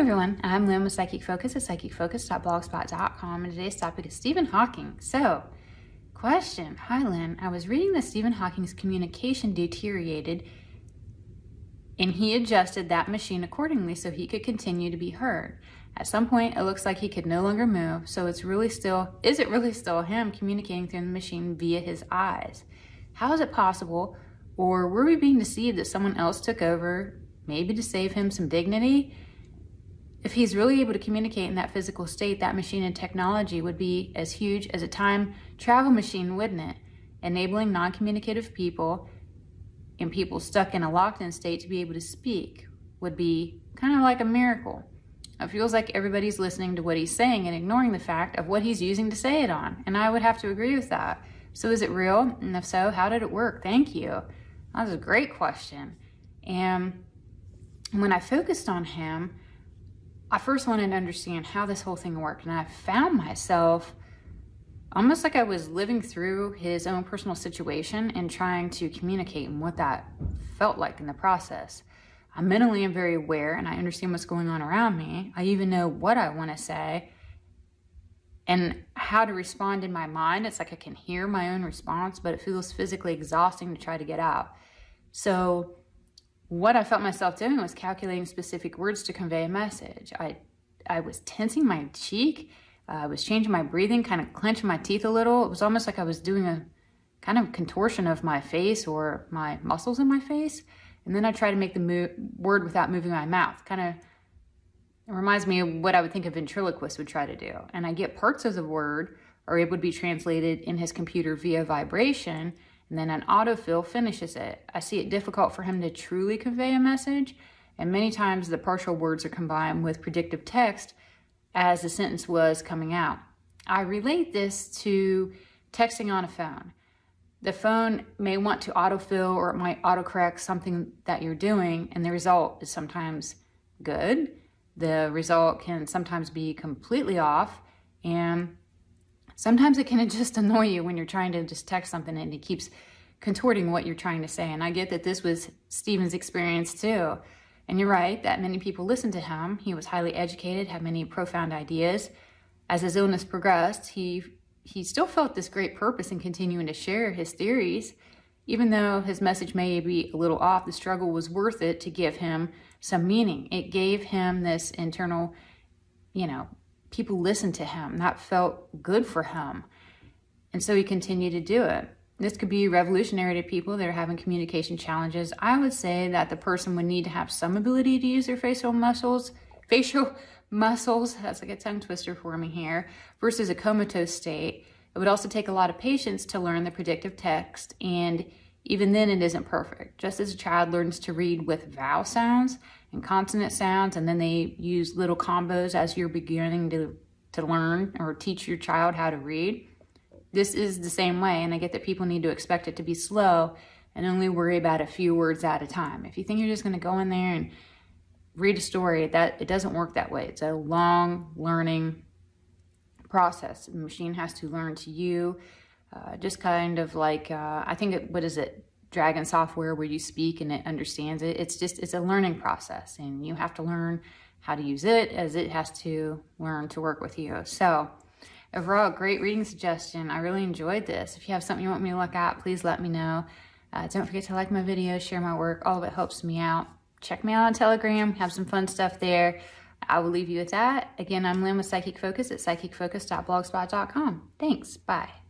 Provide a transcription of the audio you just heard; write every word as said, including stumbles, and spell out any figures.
everyone, I'm Lynn with Psychic Focus at psychic focus dot blogspot dot com, and today's topic is Stephen Hawking. So, question. Hi Lynn, I was reading that Stephen Hawking's communication deteriorated and he adjusted that machine accordingly so he could continue to be heard. At some point, it looks like he could no longer move, so it's really still, is it really still him communicating through the machine via his eyes? How is it possible? Or were we being deceived that someone else took over, maybe to save him some dignity? If he's really able to communicate in that physical state, that machine and technology would be as huge as a time travel machine, wouldn't it? Enabling non-communicative people and people stuck in a locked-in state to be able to speak would be kind of like a miracle. It feels like everybody's listening to what he's saying and ignoring the fact of what he's using to say it on. And I would have to agree with that. So is it real? And if so, how did it work? Thank you. That was a great question. And when I focused on him, I first wanted to understand how this whole thing worked. And I found myself almost like I was living through his own personal situation and trying to communicate and what that felt like in the process. I mentally am very aware and I understand what's going on around me. I even know what I want to say and how to respond in my mind. It's like I can hear my own response, but it feels physically exhausting to try to get out. So what I felt myself doing was calculating specific words to convey a message. I, I was tensing my cheek. Uh, I was changing my breathing, kind of clenching my teeth a little. It was almost like I was doing a kind of contortion of my face or my muscles in my face. And then I try to make the mo- word without moving my mouth. Kind of reminds me of what I would think a ventriloquist would try to do. And I get parts of the word, or it would be translated in his computer via vibration, and then an autofill finishes it. I see it difficult for him to truly convey a message, and many times the partial words are combined with predictive text as the sentence was coming out. I relate this to texting on a phone. The phone may want to autofill or it might autocorrect something that you're doing, and the result is sometimes good. The result can sometimes be completely off, and sometimes it can just annoy you when you're trying to just text something and it keeps contorting what you're trying to say. And I get that this was Stephen's experience too. And you're right that many people listened to him. He was highly educated, had many profound ideas. As his illness progressed, he he still felt this great purpose in continuing to share his theories. Even though his message may be a little off, the struggle was worth it to give him some meaning. It gave him this internal, you know, people listened to him. That felt good for him. And so he continued to do it. This could be revolutionary to people that are having communication challenges. I would say that the person would need to have some ability to use their facial muscles, facial muscles, that's like a tongue twister for me here, versus a comatose state. It would also take a lot of patience to learn the predictive text, and even then it isn't perfect. Just as a child learns to read with vowel sounds and consonant sounds, and then they use little combos as you're beginning to, to learn or teach your child how to read. This is the same way, and I get that people need to expect it to be slow and only worry about a few words at a time. If you think you're just going to go in there and read a story, that it doesn't work that way. It's a long learning process. The machine has to learn to you, uh, just kind of like, uh, I think, it, what is it, Dragon software where you speak and it understands it. It's just, it's a learning process, and you have to learn how to use it as it has to learn to work with you. So overall, great reading suggestion. I really enjoyed this. If you have something you want me to look at, please let me know. Uh, don't forget to like my videos, share my work. All of it helps me out. Check me out on Telegram. Have some fun stuff there. I will leave you with that. Again, I'm Lynn with Psychic Focus at psychic focus dot blogspot dot com. Thanks. Bye.